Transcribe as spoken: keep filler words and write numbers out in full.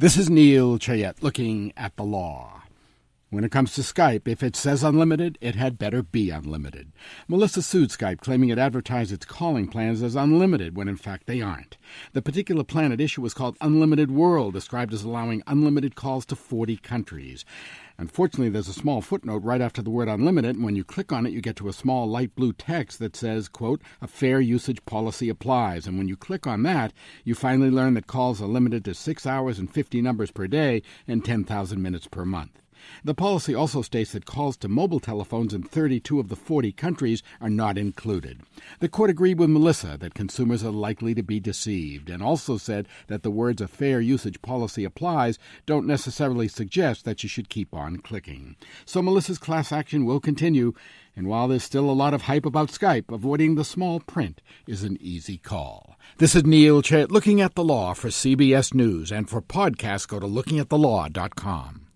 This is Neil Chayette looking at the law. When it comes to Skype, if it says unlimited, it had better be unlimited. Melissa sued Skype, claiming it advertised its calling plans as unlimited, when in fact they aren't. The particular plan at issue was called Unlimited World, described as allowing unlimited calls to forty countries. Unfortunately, there's a small footnote right after the word unlimited, and when you click on it, you get to a small light blue text that says, quote, a fair usage policy applies. And when you click on that, you finally learn that calls are limited to six hours and fifty numbers per day and ten thousand minutes per month. The policy also states that calls to mobile telephones in thirty-two of the forty countries are not included. The court agreed with Melissa that consumers are likely to be deceived, and also said that the words a fair usage policy applies don't necessarily suggest that you should keep on clicking. So Melissa's class action will continue, and while there's still a lot of hype about Skype, avoiding the small print is an easy call. This is Neil Chayette looking at the law for C B S News, and for podcasts go to looking at the law dot com.